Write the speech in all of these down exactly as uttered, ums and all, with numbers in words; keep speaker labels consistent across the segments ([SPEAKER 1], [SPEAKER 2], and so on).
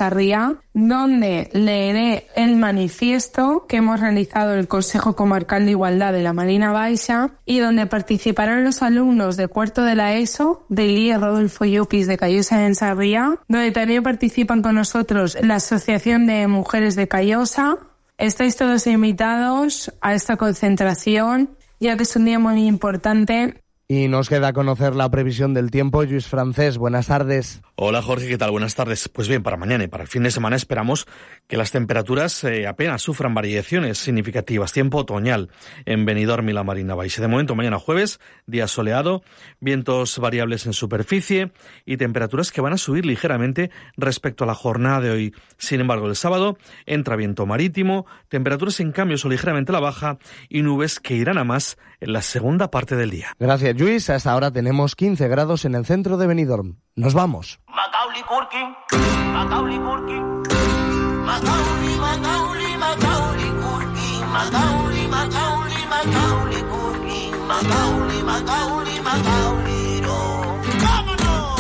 [SPEAKER 1] Sarriá, donde leeré el manifiesto que hemos realizado el Consejo Comarcal de Igualdad de la Marina Baixa y donde participarán los alumnos de cuarto de la ESO del I E Rodolfo Llopis de Callosa en Sarriá, donde también participan con nosotros la Asociación de Mujeres de Callosa. Estáis todos invitados a esta concentración, ya que es un día muy importante.
[SPEAKER 2] Y nos queda conocer la previsión del tiempo. Lluís Francés, buenas tardes.
[SPEAKER 3] Hola Jorge, ¿qué tal? Buenas tardes. Pues bien, para mañana y para el fin de semana esperamos que las temperaturas eh, apenas sufran variaciones significativas. Tiempo otoñal en Benidorm y la Marina Baixa. De momento, mañana jueves, día soleado, vientos variables en superficie y temperaturas que van a subir ligeramente respecto a la jornada de hoy. Sin embargo, el sábado entra viento marítimo, temperaturas en cambio son ligeramente a la baja y nubes que irán a más en la segunda parte del día.
[SPEAKER 2] Gracias, Lluís. Hasta ahora tenemos quince grados en el centro de Benidorm. Nos vamos.
[SPEAKER 4] Macaulay Culkin, Macaulay Culkin, Macaulay, Macaulay, Macaulay Culkin, Macaulay, Macaulay, Macaulay Culkin, Macaulay, Macaulay, Macaulay, no. ¡Vámonos!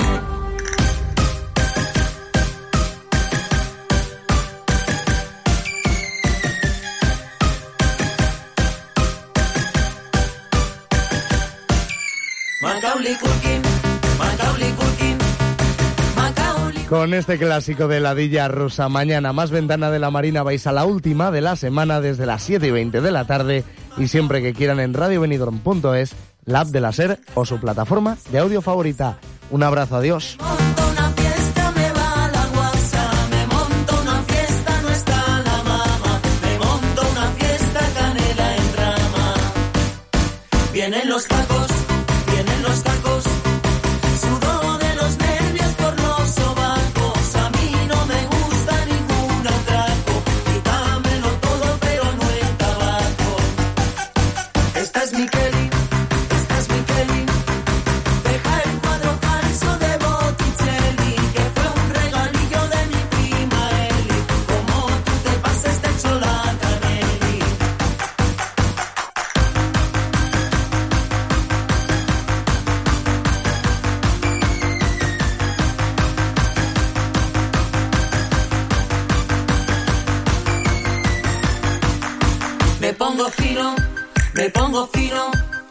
[SPEAKER 4] Macaulay Culkin, Macaulay Culkin.
[SPEAKER 2] Con este clásico de ladilla rusa, mañana más ventana de la Marina Baixa, la última de la semana desde las siete y veinte de la tarde y siempre que quieran en radio benidorm punto es, la app de la SER o su plataforma de audio favorita. Un abrazo, adiós.
[SPEAKER 4] Vienen los tacos, vienen los tacos. Me pongo fino, me pongo fino.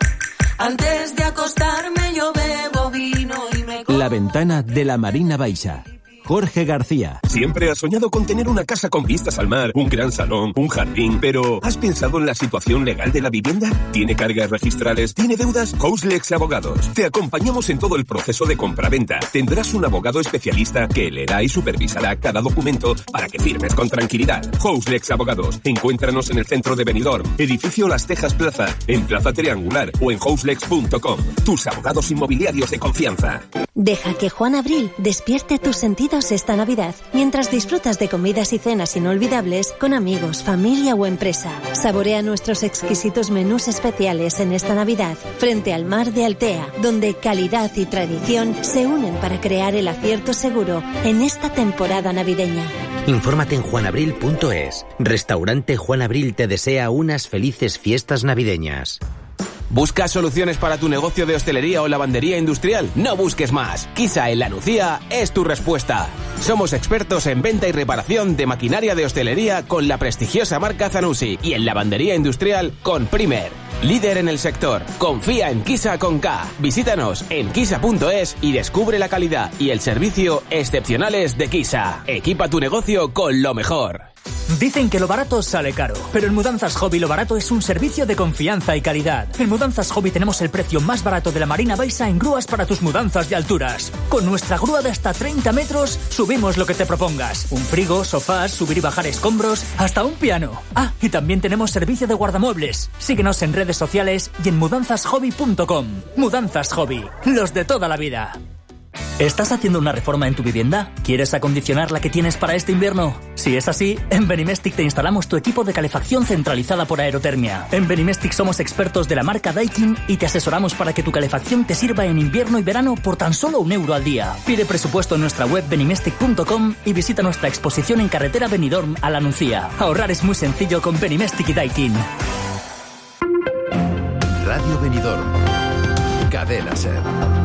[SPEAKER 4] Antes de acostarme yo bebo vino y me...
[SPEAKER 5] La ventana de la Marina Baixa. Jorge García.
[SPEAKER 6] Siempre has soñado con tener una casa con vistas al mar, un gran salón, un jardín, pero ¿has pensado en la situación legal de la vivienda? ¿Tiene cargas registrales? ¿Tiene deudas? Houselex Abogados. Te acompañamos en todo el proceso de compraventa. Tendrás un abogado especialista que leerá y supervisará cada documento para que firmes con tranquilidad. Houselex Abogados. Encuéntranos en el centro de Benidorm, edificio Las Tejas Plaza, en Plaza Triangular o en houselex punto com. Tus abogados inmobiliarios de confianza.
[SPEAKER 7] Deja que Juan Abril despierte tus sentidos esta Navidad, mientras disfrutas de comidas y cenas inolvidables con amigos, familia o empresa. Saborea nuestros exquisitos menús especiales en esta Navidad, frente al mar de Altea, donde calidad y tradición se unen para crear el acierto seguro en esta temporada navideña.
[SPEAKER 8] Infórmate en juan abril punto es. Restaurante Juan Abril te desea unas felices fiestas navideñas.
[SPEAKER 5] ¿Buscas soluciones para tu negocio de hostelería o lavandería industrial? No busques más. Kisa en La Nucía es tu respuesta. Somos expertos en venta y reparación de maquinaria de hostelería con la prestigiosa marca Zanussi y en lavandería industrial con Primer. Líder en el sector. Confía en Kisa con K. Visítanos en kisa punto es y descubre la calidad y el servicio excepcionales de Kisa. Equipa tu negocio con lo mejor.
[SPEAKER 9] Dicen que lo barato sale caro, pero en Mudanzas Hobby lo barato es un servicio de confianza y calidad. En Mudanzas Hobby tenemos el precio más barato de la Marina Baixa en grúas para tus mudanzas de alturas. Con nuestra grúa de hasta treinta metros, subimos lo que te propongas. Un frigo, sofás, subir y bajar escombros, hasta un piano. Ah, y también tenemos servicio de guardamuebles. Síguenos en redes sociales y en mudanzas hobby punto com. Mudanzas Hobby, los de toda la vida. ¿Estás haciendo una reforma en tu vivienda? ¿Quieres acondicionar la que tienes para este invierno? Si es así, en Benimestic te instalamos tu equipo de calefacción centralizada por aerotermia. En Benimestic somos expertos de la marca Daikin y te asesoramos para que tu calefacción te sirva en invierno y verano por tan solo un euro al día. Pide presupuesto en nuestra web benimestic punto com y visita nuestra exposición en carretera Benidorm a La Nucía. Ahorrar es muy sencillo con Benimestic y Daikin.
[SPEAKER 10] Radio Benidorm. Cadena SER.